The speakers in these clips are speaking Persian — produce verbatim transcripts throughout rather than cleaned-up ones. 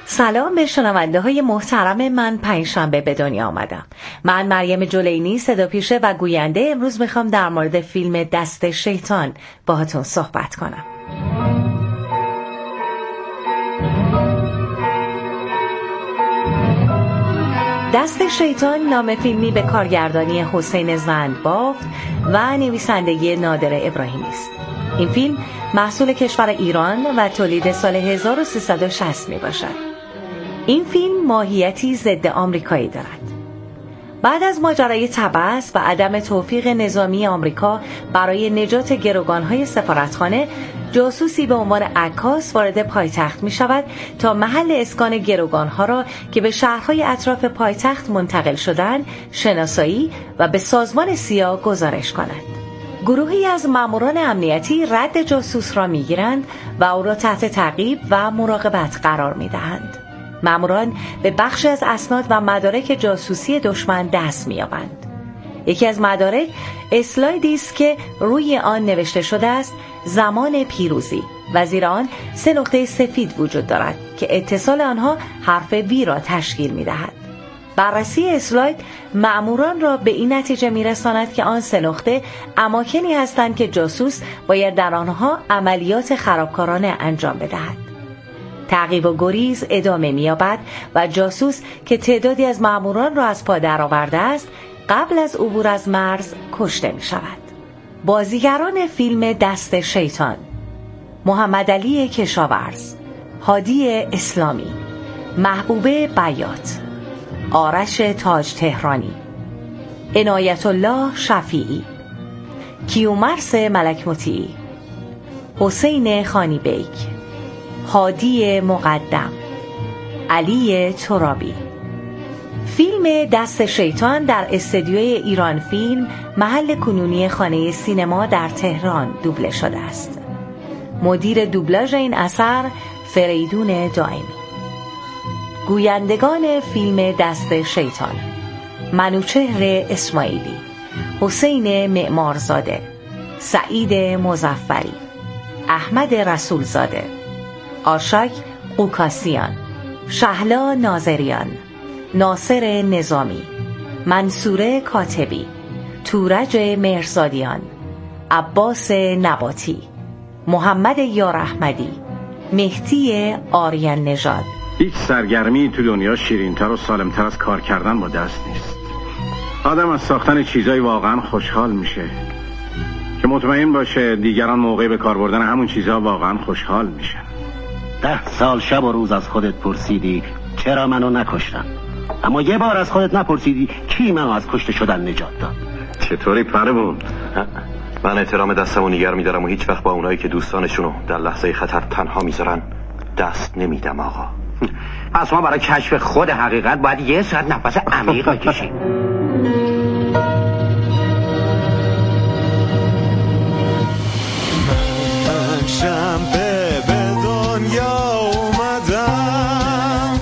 سلام به شنونده های محترم من. پنجشنبه به دنیا آمدم. من مریم جلینی، صداپیشه و گوینده. امروز میخوام در مورد فیلم دست شیطان باهاتون صحبت کنم. دست شیطان نام فیلمی به کارگردانی حسین زندبافت و نویسندگی نادر ابراهیمی است. این فیلم محصول کشور ایران و تولید سال هزار و سیصد و شصت می باشد. این فیلم ماهیتی ضد آمریکایی دارد. بعد از ماجرای طبس و عدم توفیق نظامی آمریکا برای نجات گروگان‌های سفارتخانه، جاسوسی به عنوان عکاس وارد پایتخت می شود تا محل اسکان گروگان‌ها را که به شهرهای اطراف پایتخت منتقل شدند شناسایی و به سازمان سیا گزارش کند. گروهی از ماموران امنیتی رد جاسوس را می گیرند و او را تحت تعقیب و مراقبت قرار می دهند. ماموران به بخشی از اسناد و مدارک جاسوسی دشمن دست می‌یابند. یکی از مدارک اسلایدی است که روی آن نوشته شده است زمان پیروزی و زیر آن سه نقطه سفید وجود دارد که اتصال آنها حرف وی را تشکیل می‌دهد. بررسی اسلاید ماموران را به این نتیجه می‌رساند که آن سه نقطه اماکنی هستند که جاسوس باید در آنها عملیات خرابکارانه انجام بدهد. تعقیب و گریز ادامه می‌یابد و جاسوس که تعدادی از ماموران را از پا درآورده است قبل از عبور از مرز کشته می‌شود. بازیگران فیلم دست شیطان: محمدعلی کشاورز، هادی اسلامی، محبوبه بیات، آرش تاج تهرانی، عنایت الله شفیعی، کیومرث ملک مطیعی، حسین خانی بیگ، هادی مقدم، علی ترابی. فیلم دست شیطان در استودیوی ایران فیلم محل کنونی خانه سینما در تهران دوبله شده است. مدیر دوبلاژ این اثر فریدون دائمی. گویندگان فیلم دست شیطان: منوچهر اسماعیلی، حسین معمارزاده، سعید مظفری، احمد رسولزاده، آشاک قوکاسیان، شهلا ناظریان، ناصر نظامی، منصور کاتبی، تورج مهرزادیان، عباس نباتی، محمد یار احمدی، مهدی آریان نژاد. هیچ سرگرمی تو دنیا شیرین‌تر و سالم‌تر از کار کردن با دست نیست. آدم از ساختن چیزای واقعا خوشحال میشه که مطمئن باشه دیگران موقع به کار بردن همون چیزها واقعا خوشحال میشن. ده سال شب و روز از خودت پرسیدی چرا منو نکشتن، اما یه بار از خودت نپرسیدی کی منو از کشته شدن نجات داد. چطوری پرمون؟ من احترام دستمو نگر میدارم و هیچ وقت با اونایی که دوستانشونو در لحظه خطر تنها میذارن دست نمیدم آقا. پس ما برای کشف خود حقیقت باید یه ساعت نفس عمیق بکشیم. من شنبه به دنیا اومدم.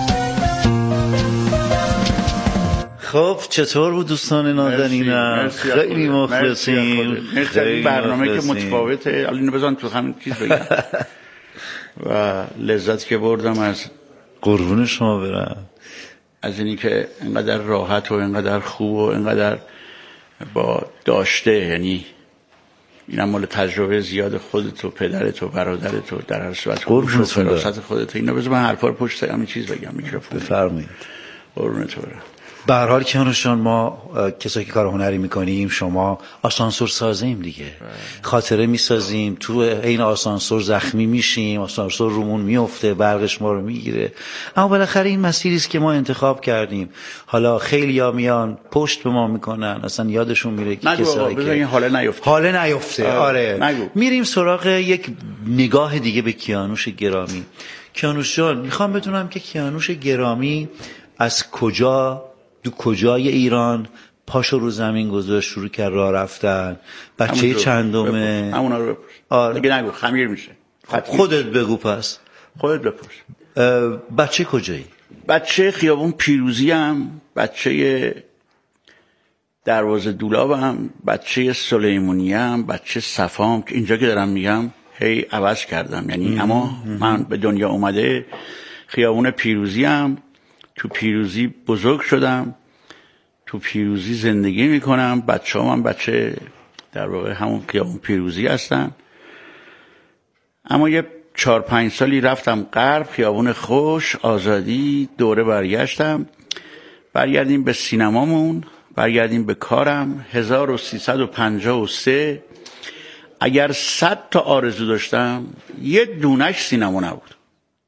خب چطور بود دوستان نازنینم؟ خیلی مخلصیم. خیلی برنامه که متفاوته. حالا اینو بزن تو همین چیز بگم. و لذت که بردم از قربون شما برم از اینی که اینقدر راحت و اینقدر خوب و اینقدر با داشته، یعنی اینم مال تجربه زیاد خودت و پدرت و برادرت و در هر صورت فراست خودت. اینا بذار من حرفا رو پشت همین چیز بگم میکروفون. بفرمایید. قربونت برم. به هر حال کیانوشان، ما کسایی که کار هنری میکنیم، شما آسانسور سازیم دیگه. خاطره میسازیم، تو این آسانسور زخمی میشیم، آسانسور رومون میفته، برقش ما رو میگیره. اما بالاخره این مسیری است که ما انتخاب کردیم. حالا خیلیا میان پشت به ما میکنن، اصلا یادشون میره که کسایی که این حاله نیفته حاله نیفته آره نگو. میریم سراغ یک نگاه دیگه به کیانوش گرامی. کیانوش جان، میخوام بدونم که کیانوش گرامی از کجا، دو کجای ایران پاشو رو زمین گذاشت، شروع کرد راه رفتن؟ بچه چندمه؟ همونا رو بپرس. آره. دیگه نگو، خمیر میشه. خودت بگو پس. خودت بپرس. بچه کجایی؟ بچه خیابون پیروزی هم، بچه دروازه دولابم، بچه سلیمونی هم، بچه صفام که اینجا که دارم میگم هی عوض کردم. یعنی اما من به دنیا اومده خیابون پیروزی هم تو پیروزی بزرگ شدم، تو پیروزی زندگی میکنم، بچه هم, هم بچه در واقع همون خیابون پیروزی هستن. اما یه چهار پنج سالی رفتم غرب، خیابون خوش، آزادی، دوره برگشتم. برگردیم به سینمامون، برگردیم به کارم. هزار و سیصد و پنجاه و سه اگر صد تا آرزو داشتم یه دونش سینما نبود.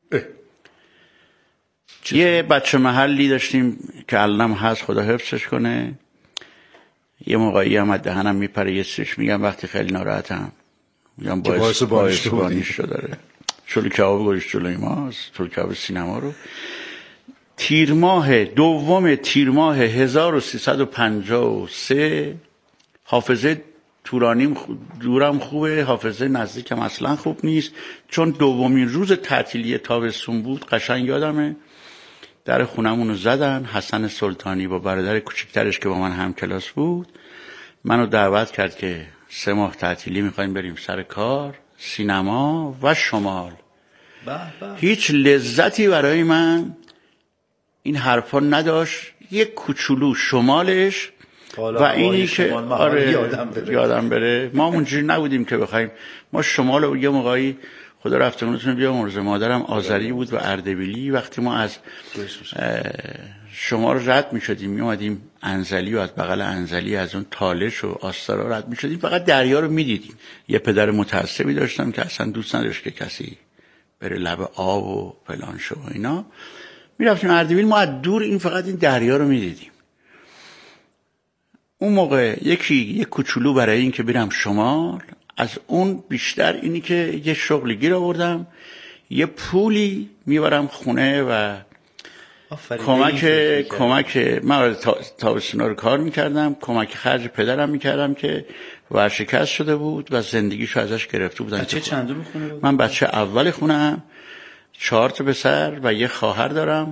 یه بچه محلی داشتیم که الانم هست، خدا حفظش کنه. یه موقعی هم از دهنم میپره یه سرش میگم وقتی خیلی ناراحتم میگم باعث باعث بانیش شده داره. چلو کباب گوشت جلوی ماست، چلو کباب سینما رو. تیر ماه دوم تیر ماه هزار و سیصد و پنجاه و سه، حافظه تورانیم دورم خوبه، حافظه نزدیکم اصلا خوب نیست، چون دومین روز تعطیلی تابستون بود. قشنگ یادمه در خونمون رو زدن، حسن سلطانی با برادر کوچکترش که با من هم کلاس بود منو دعوت کرد که سه ماه تعطیلی میخوایم بریم سر کار، سینما و شمال. با با. هیچ لذتی برای من این حرفا نداشت. یک کوچولو شمالش و اینی که آره یادم بره. یادم بره ما اونجوری نبودیم که بخوایم. ما شمال و یه موقعی خدا رفتمونتون بیا مرز، مادرم آذری بود و اردبیلی. وقتی ما از شمال رد می شدیم می اومدیم انزلی و از بغل انزلی از اون تالش و آستارا رد می شدیم، فقط دریا رو می دیدیم. یه پدر متعصبی داشتم که اصلا دوست نداشت که کسی بره لب آب و فلان شو و اینا. می رفتیم اردبیل، ما از دور این فقط این دریا رو می دیدیم. اون موقع یکی یک کوچولو برای این که برم شمال، از اون بیشتر اینی که یه شغلی گیر آوردم، یه پولی میبرم خونه و کمک کمک من تابستونا رو کار میکردم، کمک خرج پدرم میکردم که ورشکست شده بود و زندگیشو ازش گرفته بودن. بچه چندم خونه بود؟ من بچه اول خونم، چهار تا پسر و یه خواهر دارم.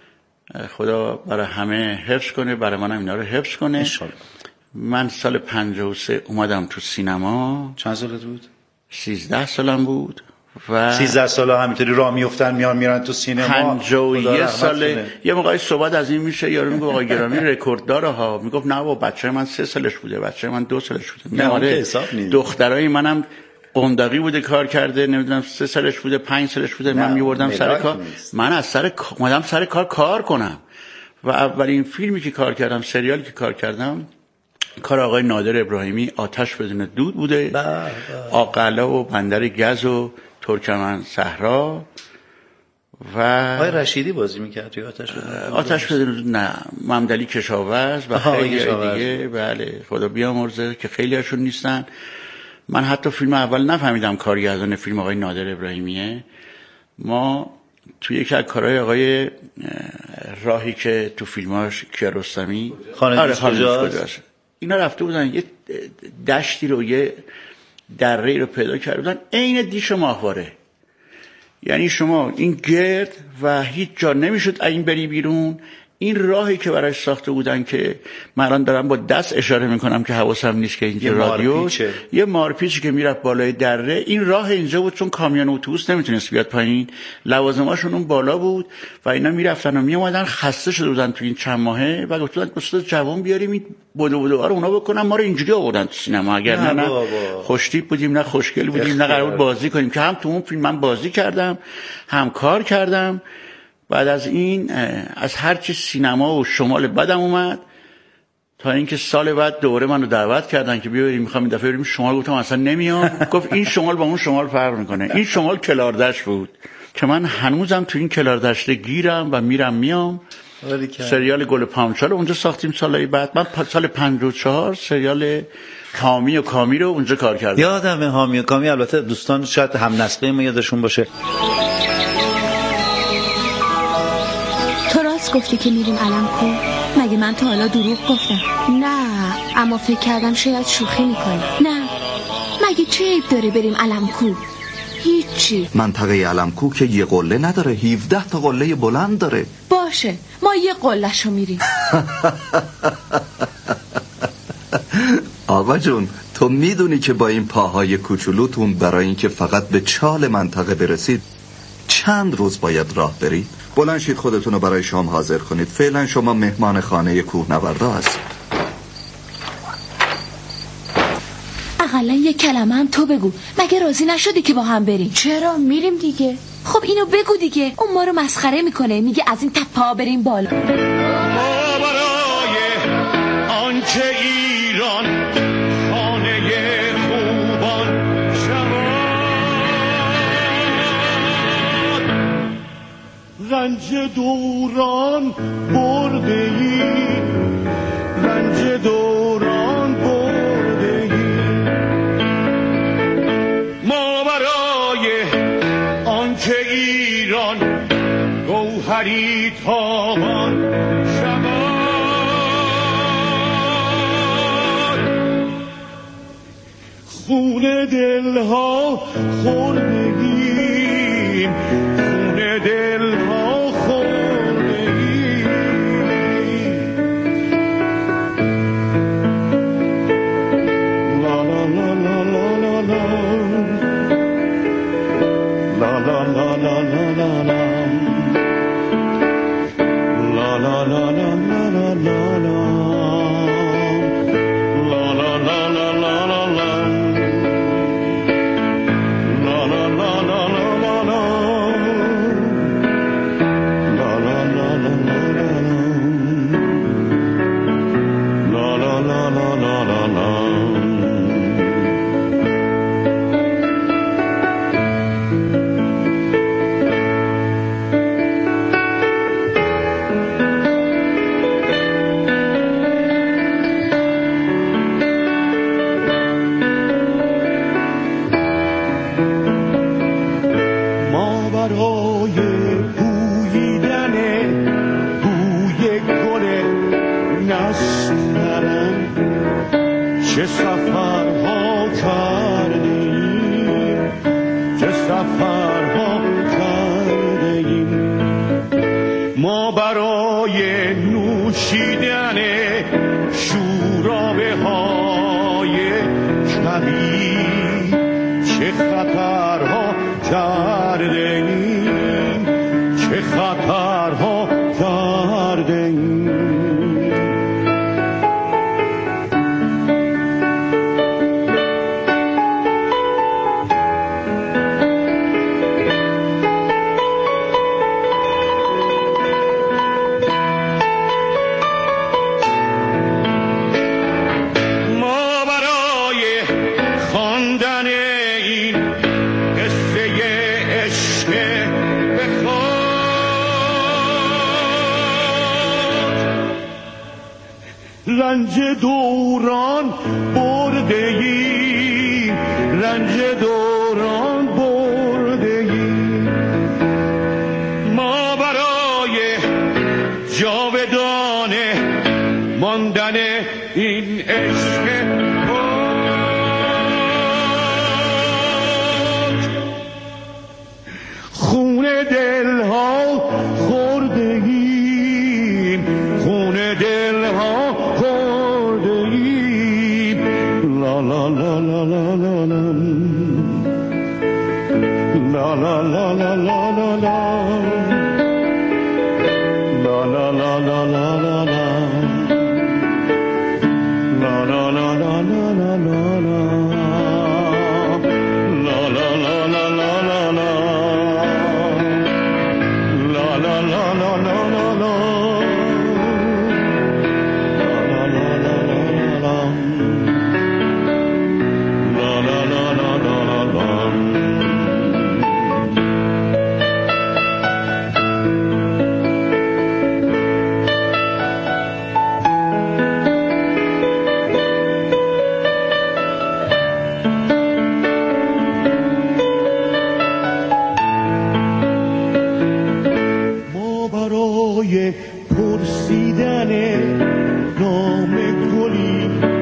خدا برای همه حفظ کنه، برای منم اینا رو حفظ کنه انشالله. من سال پنجاه و سه اومدم تو سینما. چند سالت بود؟ سیزده سالم بود و سیزده ساله همینطوری راه میافتن میان میرن تو سینما. پنجاه و یک ساله یه موقعی صحبت از این میشه، یارو میگه آقا گرامی رکورد داره ها، میگفت نه بابا بچه من سه سالش بوده، بچه من دو سالش بوده. نه آره حساب نیست. دخترای منم قندقی بوده کار کرده، نمیدونم سه سالش بوده پنج سالش بوده، من میبردم سر کار. من از سر اومدم سر کار کار کنم و اولین فیلمی که کار کردم، سریالی که کار کردم، کار آقای نادر ابراهیمی، آتش بدون دود بوده. آقله و بندر گز و ترکمن صحرا. و آقای رشیدی بازی میکرد توی آتش بدون دود؟ آتش بدون دود نه، ممدلی کشاورز و خیلی دیگه. بله خدا بیامرزه که خیلی هاشون نیستن. من حتی فیلم اول نفهمیدم کارگردان فیلم آقای نادر ابراهیمیه. ما توی یکی از کارهای آقای راهی که تو فیلماش کیارستمی خانه کجاست، اینا رفته بودن یه دشتی رو یه دره رو پیدا کرده بودن عین دیش ماهواره. یعنی شما این گرد و هیچ جا نمیشد این بری بیرون. این راهی که برایش ساخته بودن که من الان دارم با دست اشاره میکنم که حواسم نیست که اینجا رادیو، یه مارپیچی که میرفت بالای دره. این راه اینجا بود چون کامیون اتوبوس نمیتونست بیاد پایین، لوازماشون اون بالا بود و اینا میرفتن و میومدن. خسته شده بودن تو این چند ماهه و گفتن استاد جوان بیاریم این بدو بدوها رو اونا بکنن، ما رو اینجوری آوردن تو سینما. اگر نه نه خوشتیپ بودیم نه خوشگل بودیم نه قرار بازی کنیم، که هم تو اون فیلم من بازی کردم هم کار کردم. بعد از این از هرچی سینما و شمال بدم اومد تا اینکه سال بعد دوره منو دعوت کردن که بیا بریم، میخوام این دفعه بریم شمال. گفتم اصلا نمیام. گفت این شمال با اون شمال فرق میکنه. این شمال کلاردشت بود که من هنوزم تو این کلاردشت گیرم و میرم میام. سریال گل پامچال اونجا ساختیم سالهای بعد. من سال پنجاه و چهار سریال حامی و کامی رو اونجا کار کردم. یادمه حامی و کامی. البته دوستان شاید هم نسله ما یادشون باشه. گفتی که میریم علمکو؟ مگه من تا حالا دروغ گفتم؟ نه اما فکر کردم شاید شوخی میکنی. نه مگه چه عیب داره بریم علمکو؟ هیچی. منطقه علمکو که یه قله نداره، هفده تا قله بلند داره. باشه ما یه قلهشو میریم. آقا جون تو میدونی که با این پاهای کوچولوتون برای اینکه فقط به چال منطقه برسید چند روز باید راه برید؟ بلند شید خودتون رو برای شام حاضر کنید. فعلا شما مهمان خانه کوهنوردا هستید. اقلا یه کلمه هم تو بگو. مگه راضی نشدی که با هم بریم؟ چرا؟ میریم دیگه. خب اینو بگو دیگه. اون ما رو مسخره میکنه، میگه از این تپه ها بریم بالا. ما برای آنچه ایران خانه خوبان شود، رنج دوران برده ای، رنج دوران برده ای. ما برای آنچه ایران گوهری تابان شود، خون دلها خوردگیم، خون دلها خوردگیم. لا لا لا لا لا لا لا لا لا لا لا لا. La la la la la la la la. La la la la la la la. La la la la la la la. La la la la la la la. La la la la la la la. چه سفرها کردیم، چه سفرها کردیم. ما برای نوشیدن شورابه های کبیر چه خطرها کردیم، چه خطرها کردیم. رنج دوران برده ای، رنج دوران برده ای. ما برای جاودانه ماندن این عشق پاک خون دلها خورده ای، خون دلها La la la la la la la. La la la la la la la. La la la la la la la. La la la la la la la la. La la la la la la la. La la la la la la la. پرسیدن نام گلی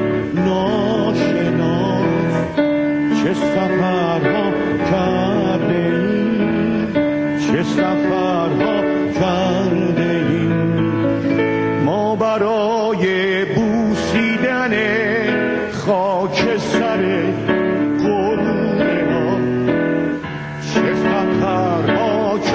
ناشناس چه سفرها کرده ایم، چه سفرها کرده ایم. ما برای بوسیدن خاک سر قله ها چه سفرها کرده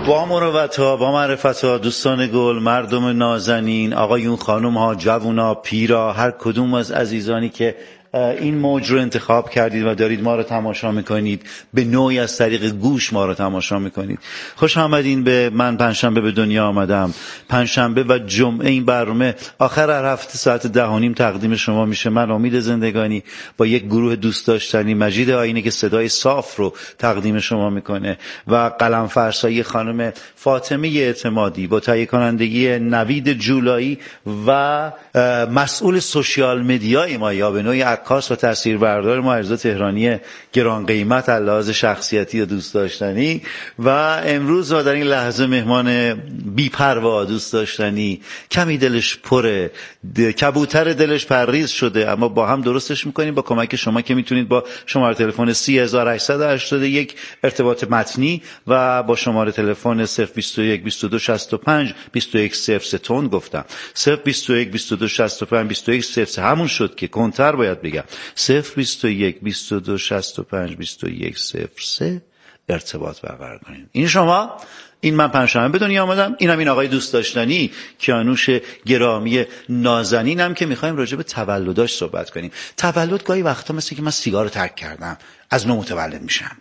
با مروت‌ها، با معرفت‌ها، دوستان گل، مردم نازنین، آقایون، خانم‌ها، جوونا، پیرا، هر کدوم از عزیزانی که این موج رو انتخاب کردید و دارید ما رو تماشا میکنید، به نوعی از طریق گوش ما رو تماشا میکنید. خوش آمدین به من پنجشنبه به دنیا آمدم. پنجشنبه و جمعه این برنامه آخر هر هفته ساعت ده و نیم تقدیم شما میشه. من امید زندگانی با یک گروه دوست داشتنی، مجید آینه که صدای صاف رو تقدیم شما میکنه و قلم فرسایی خانم فاطمه اعتمادی با تهیه کنندگی نوید جولایی و مسئول سوشیال مدیای ما یا به نوعی عکاس و تصویربردار ما عرض تهرانی گران قیمت علاوه از شخصیتی و دوست داشتنی و امروز ما در این لحظه مهمان بی‌پروا دوست داشتنی، کمی دلش پره، کبوتر دلش پرریز شده، اما با هم درستش میکنیم با کمک شما که میتونید با شماره تلفن سی هزار و هشتصد و هشتاد و یک ارتباط متنی و با شماره تلفن صفر بیست و یک بیست و دو شصت و پنج بیست و یک صفر سه تون گفتم صفر بیست و یک بیست و دو شصت و پنج بیست و یک صفر سه همون شد که کنتر باید بگم صفر بیست و یک بیست و دو شصت و پنج بیست و یک صفر سه ارتباط برقرار کنید. این شما، این من پنجشنبه به دنیا آمدم، اینم این آقای دوست داشتنی کیانوش گرامی نازنینم که میخوایم راجع به تولداش صحبت کنیم. تولد گاهی وقتا مثل که من سیگار رو ترک کردم از نو متولد میشم.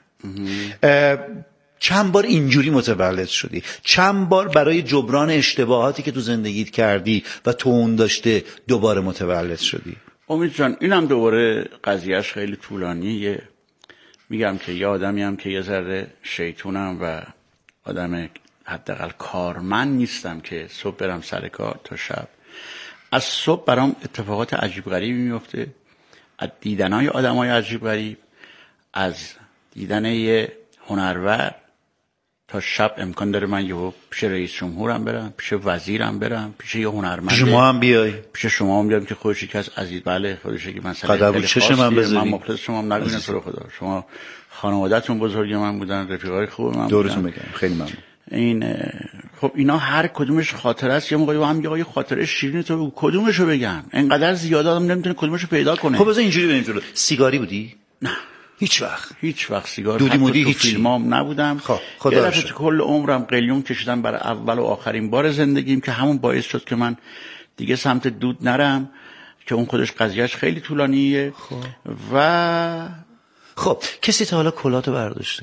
چند بار اینجوری متولد شدی؟ چند بار برای جبران اشتباهاتی که تو زندگیت کردی و تو اون داشته دوباره متولد شدی؟ امید جان اینم دوباره قضیهش خیلی طولانیه. میگم که یه آدمی هم که یه ذره شیطونم و آدم حداقل کارمند نیستم که صبح برم سر کار تا شب. از صبح برام اتفاقات عجیب غریبی میفته، از دیدنهای آدمای عجیب غریب، از دیدن یه هنرور تا شب امکان داره من یهو پیش رئیس جمهورم برم، پیش وزیرم برم، پیش یه هنرمند، پیش شما هم بیای، پیش شما هم بیام که خودش یکی از عزیز بله خودشه که مثلا قدم چش من بذاری، من مخلص شما هم نبینم تو رو خدا. شما خانواده‌تون بزرگ من بودن، رفیقای خوب من دورتون بگم، خیلی ممنون. این خب اینا هر کدومش خاطره است. یه موقعی با هم یه خاطره شیرین تو کدومشو بگم؟ اینقدر زیاد آدم نمیتونه کدومشو پیدا کنه. خب بذار اینجوری بریم جلو. سیگاری بودی؟ نه هیچ وقت هیچ وقت سیگار دودی مودی هیچ فیلمام نبودم. خب خدا رو شکر. کل عمرم قلیون کشیدم برای اول و آخرین بار زندگیم که همون باعث شد که من دیگه سمت دود نرم که اون خودش قضیهش خیلی طولانیه. خب. و خب کسی تا حالا کلاتو برداشته؟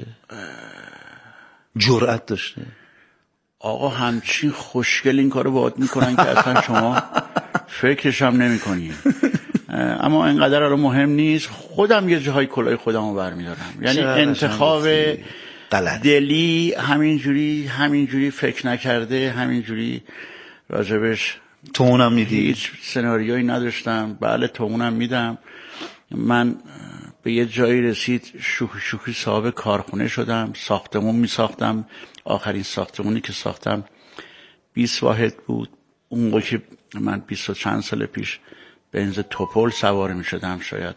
جرأت داشته؟ آقا همچین خوشگل این کارو باهات میکنن که اصلا شما فکرش هم نمی‌کنی. اما اینقدر الان مهم نیست. خودم یه جاهای کلاه خودمو برمی‌دارم. یعنی انتخاب دلی همینجوری همینجوری فکر نکرده، همینجوری راجبش تو اونم میدی؟ هیچ سناریویی نداشتم. بله تو اونم میدم. من به یه جایی رسید شوخی شوخی صاحب کارخونه شدم، ساختمون میساختم. آخرین ساختمونی که ساختم بیست واحد بود. اون موقع که من بیست و چند سال پیش بنز توپول سوار می شدم شاید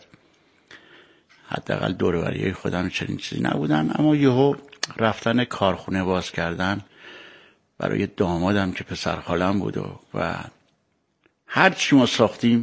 حداقل دور و بریای خودم چنین چیزی نبودن. اما یهو رفتن کارخونه باز کردن برای دامادم که پسر خالم بود و, و هر چی ما ساختیم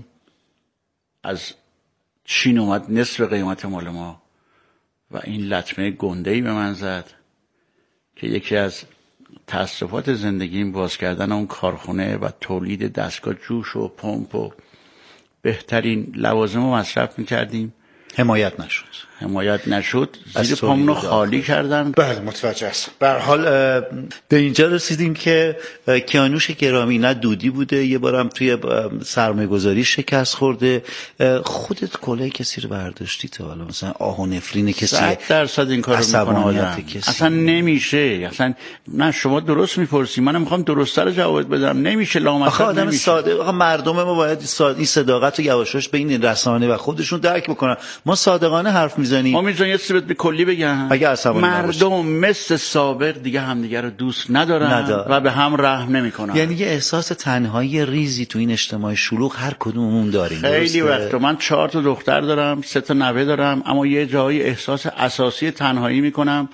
از چین اومد نصف قیمت مال ما و این لطمه گنده‌ای به من زد که یکی از تأسفات زندگیم باز کردن اون کارخونه و تولید دستگاه جوش و پمپ و بهترین لوازم رو مصرف میکردیم. حمایت نشد حمایت نشد زیر پامونو خالی کردن. بله متوجه هستم. به هر حال به اینجا رسیدیم که کیانوش گرامی نه دودی بوده، یه بارم توی سرمایه گذاری شکست خورده. خودت کلاه کسی رو برداشتی تا حالا؟ مثلا آه و نفرین کسی؟ صد درصد این کارو میکنه آدم. اصلا نمیشه. اصلا نه شما درست میپرسی، منم میخوام درست‌تر جواب بدم. نمیشه لامصب. آخه آدم ساده، آخه مردم ما باید این صداقت و یواشاش بین رسانه و خودشون درک بکنن. ما صادقانه حرف میزنیم. امید جان یه چیزی به کلی بگم. اگه مردم مثل سابق دیگه همدیگه رو دوست ندارن ندار. و به هم رحم نمیکنن. یعنی یه احساس تنهایی ریزی تو این اجتماع شلوغ هر کدوممون داریم. خیلی وقت من چهار تا دختر دارم، سه تا نوه دارم، اما یه جایی احساس اساسی تنهایی میکنم.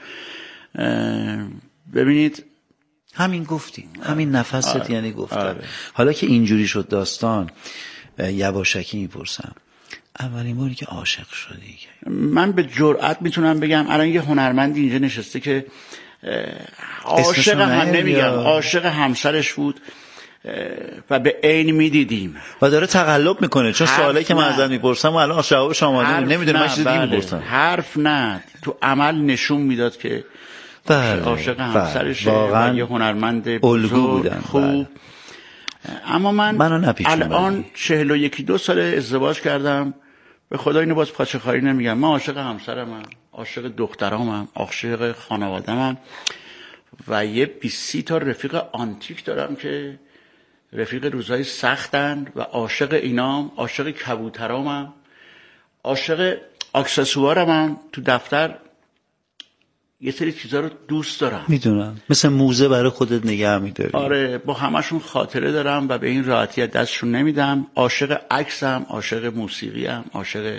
ببینید همین گفتیم، همین نفست آره. یعنی گفتم. آره. حالا که اینجوری شد داستان، یواشکی میپرسم اولین باری که عاشق شدی؟ من به جرئت میتونم بگم الان یه هنرمندی اینجا نشسته که عاشق هم نمیگم، عاشق همسرش بود و به عین میدیدیم و داره تقلب میکنه. چون سوالی که من ازت میپرسم و الان جوابش آماده نمیدونه، من چیز دیگه میپرسم. حرف نه، تو عمل نشون میداد که بله عاشق همسرشه واقعا و یه هنرمند الگو بودن خوب. بله. اما من الان بله. چهل و یکی دو سال ازدواج کردم، به خدا اینو باز پاچه خواهی نمیگم. من عاشق همسرمم، عاشق دخترامم، عاشق خانواده‌ام و یه بیست تا رفیق آنتیک دارم که رفیق روزای سختن و عاشق اینام، عاشق کبوترامم، عاشق اکسسوارمم. تو دفتر یه سری چیزا رو دوست دارم، میدونم، مثل موزه برای خودت نگه میداری. آره، با همشون خاطره دارم و به این راحتی دستشون نمیدم. عاشق عکسم، عاشق موسیقیم، عاشق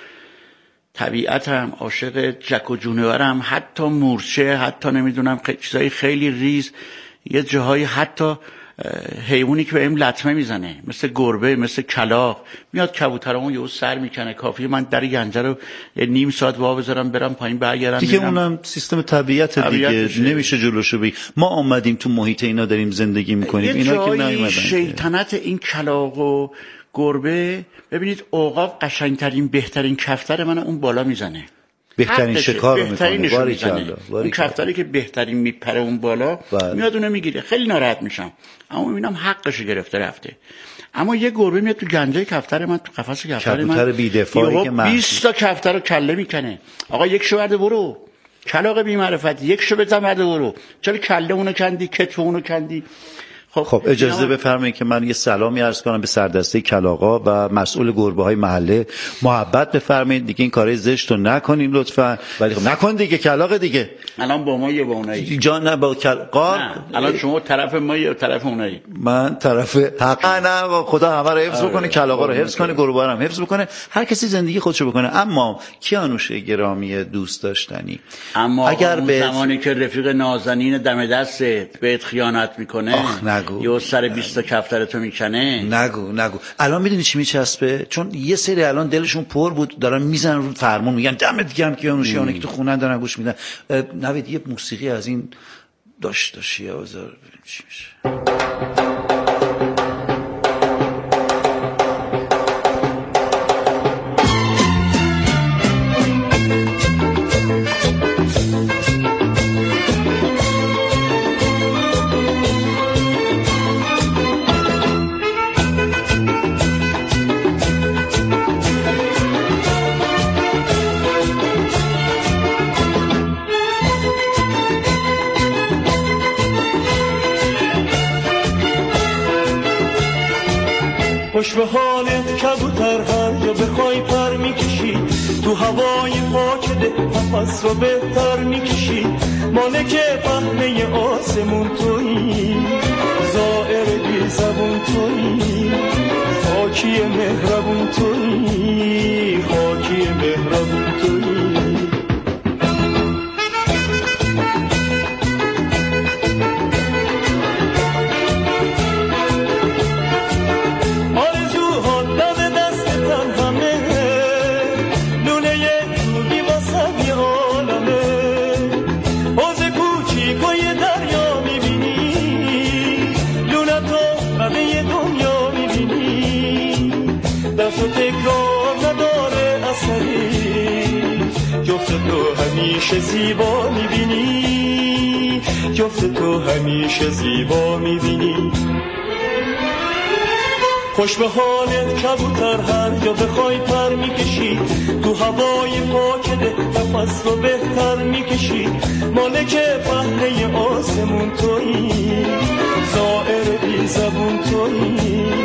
طبیعتم، عاشق جک و جونورم، حتی مورچه، حتی نمیدونم چیزای خیلی ریز، یه جاهایی حتی حیوانی که بهم لطمه میزنه مثل گربه، مثل کلاغ، میاد کبوترامو یهو سر میکنه، کافیه من در گنجه رو یه نیم ساعت وا بذارم برم پایین برگردم دیگه. اونم سیستم طبیعت دیگه، نمیشه جلوشو بگیر. ما اومدیم تو محیط اینا داریم زندگی میکنیم، اینا که نیومدن. شیطنت این کلاغ و گربه، ببینید عقاب قشنگترین بهترین کفتر من اون بالا میزنه، بهترین شکار رو میکنه. باری کلا اون کفتری که بهترین میپره اون بالا میاد اونو میگیره. خیلی ناراحت میشم، اما میبینم حقش گرفته رفته. اما یه گربه میاد تو گنجه کفتر من، تو قفس کفتر من، کبوتر بی‌دفاعی که من بیست تا کفتر رو کله میکنه. آقا یک شو برده برو، کلاغ بی معرفت، یک شو بزن برده برو، چرا کله اونو کندی، کتف اونو کندی؟ خب, خب اجازه بفرمایید که من یه سلامی عرض کنم به سردسته کلاغا و مسئول گربه های محله. محبت بفرمایید دیگه، این کارهای زشت رو نکنین لطفا. ولی خب نکن دیگه، کلاغ دیگه. الان با ما یه با اونایی جان، نه با کلاغ. الان شما طرف ما یا طرف اونایی؟ من طرف حق. نه خدا همه رو حفظ بکنه، کلاغا رو حفظ کنه، گربه رو هم حفظ بکنه، هر کسی زندگی خودشو بکنه. اما کیانوش گرامی دوست داشتنی، اما اگر به زمانی که رفیق نازنین دم دستت بهت خیانت میکنه، یه سر بیست تا کفترتو میکنه، نگو نگو. الان میدونی چی میچسبه؟ چون یه سری الان دلشون پر بود دارن میزنن رو فرمون، میگن دمت گرم کیانوشیانه که تو خونه دارن گوش میدن. نوید یه موسیقی از این داشت داشتی آزار ببین چی میشه. خوش به حالت کبوتر، هر جا بخوای پر میکشی، تو هوای پاکده نفس رو بهتر میکشی. مالک پهنه آسمون تویی، زائر بی زبون تویی، خاکی مهربون تویی، خاکی مهربون تویی. همیشه زیبا میبینی، جفت تو همیشه زیبا میبینی. خوش به حالت کبوتر، هر جا بخوای پر میکشی، تو هوای پاکده نفس رو بهتر میکشی. مالک پهنه آسمون تویی، زائر بی زبون تویی.